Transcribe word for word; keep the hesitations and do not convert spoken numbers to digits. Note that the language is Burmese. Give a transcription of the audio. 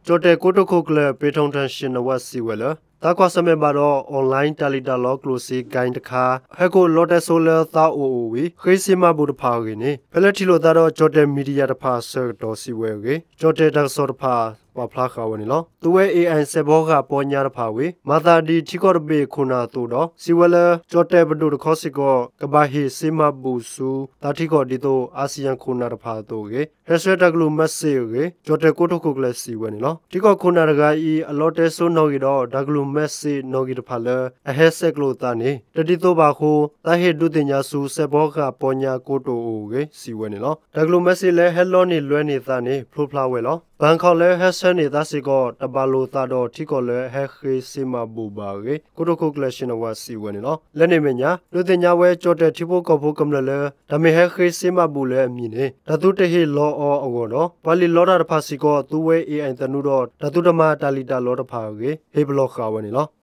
ကျော်တဲ့ကိုတိုခုကလပေထုံထန်ရှင်နဝတ်စီဝဲလတာကွာစမဲပါတော့အွန်လိုင်းတာလီတာလောကလိုစီဂိုင်းတခါဟဲကိုလော်တက်ဆိုလာသာအိုအိုဝီခရစီမဘူတဖာရင်းနေဖလက်တီလိုတာတော့ကျော်တဲ့မီဒီယာတဖာဆာတော်စီဝဲကေကျော်တဲ့တက်ဆောတဖာပဖလာခါဝနီလောသူဝဲ အေ အိုင် စေဘောကပေါ်ညာတဖာဝေမာသာဒီချီကော့ဘေခုနာတူတော့စီဝဲလကျော်တဲ့ဘဒုတခေါစီကောကဘာဟီစီမဘူဆူတာတီကောဒီတိုအာဆီယံခုနာတဖာတူကေရက်ဆွဲတကလူမတ်စေကေကျော်တဲ့ကိုတိုခုကလစီဝဲနီလောဒီကောခုနာတကအီအလော်တဲဆိုနော်ဂီတော့ဒကလူမတ်စေနော်ဂီတဖာလအဟဲဆက်ကလိုတာနေတတိတိုပါခိုတာဟေဒုတင်ညာဆူစေဘောကပေါ်ညာကိုတိုအိုကေစီဝဲနီလောဒကလူမတ်စေလဲဟဲလောနီလွဲနေတာနေဖလိုဖလာဝဲလောဘန်ခေါလဲဟဲဆန်နေတာစီကောတဘာလိုတာတော့ထီကောလဲဟဲခေစီမဘူဘာကေကိုတိုကိုကလရှင်ဝါစီဝဲနီလောလဲနေမညာလူတင်ညာဝဲကြောတဲ့ထီဖို့ကောဖို့ကမလလဲဒါမေဟဲခေစီမဘူလဲအမီနေဓာတုတဟေလောအောအကောတော့ဘာလီလောတာတဖာစီကောသူဝဲ အေ အိုင် တနုတော့ဓာတုတမတာလီတာလောတဖာကေဟေဘလောခါဝဲနီလော